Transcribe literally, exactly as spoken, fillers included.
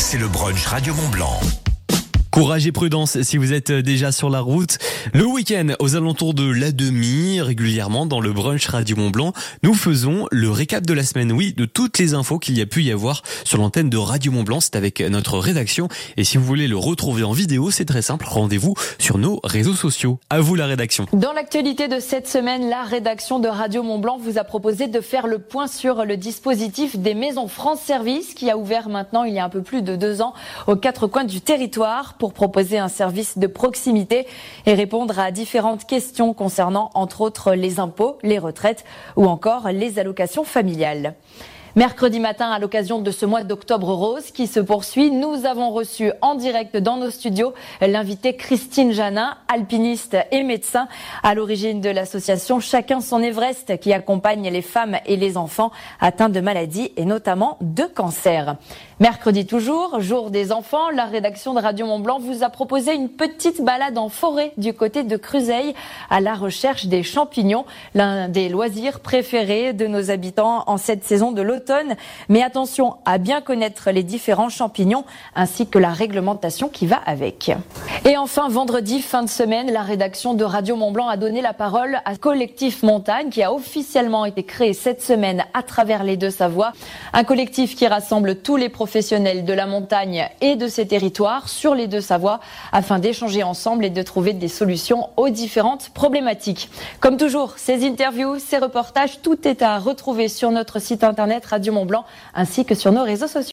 c'est le brunch Radio Mont-Blanc. Courage et prudence si vous êtes déjà sur la route. Le week-end, aux alentours de la demi, régulièrement dans le brunch Radio Mont-Blanc, nous faisons le récap de la semaine, oui, de toutes les infos qu'il y a pu y avoir sur l'antenne de Radio Mont-Blanc. C'est avec notre rédaction. Et si vous voulez le retrouver en vidéo, c'est très simple. Rendez-vous sur nos réseaux sociaux. À vous la rédaction. Dans l'actualité de cette semaine, la rédaction de Radio Mont-Blanc vous a proposé de faire le point sur le dispositif des maisons France Service qui a ouvert maintenant il y a un peu plus de deux ans aux quatre coins du territoire pour proposer un service de proximité et répondre à différentes questions concernant entre autres les impôts, les retraites ou encore les allocations familiales. Mercredi matin, à l'occasion de ce mois d'octobre rose qui se poursuit, nous avons reçu en direct dans nos studios l'invitée Christine Janin, alpiniste et médecin à l'origine de l'association Chacun son Everest qui accompagne les femmes et les enfants atteints de maladies et notamment de cancer. Mercredi toujours, jour des enfants, la rédaction de Radio Mont-Blanc vous a proposé une petite balade en forêt du côté de Cruseilles à la recherche des champignons, l'un des loisirs préférés de nos habitants en cette saison de l'automne. Mais attention à bien connaître les différents champignons ainsi que la réglementation qui va avec. Et enfin, vendredi, fin de semaine, la rédaction de Radio Mont-Blanc a donné la parole à Collectif Montagne qui a officiellement été créé cette semaine à travers les Deux-Savoies. Un collectif qui rassemble tous les professionnels de la montagne et de ses territoires sur les Deux-Savoies afin d'échanger ensemble et de trouver des solutions aux différentes problématiques. Comme toujours, ces interviews, ces reportages, tout est à retrouver sur notre site internet Radio Mont-Blanc ainsi que sur nos réseaux sociaux.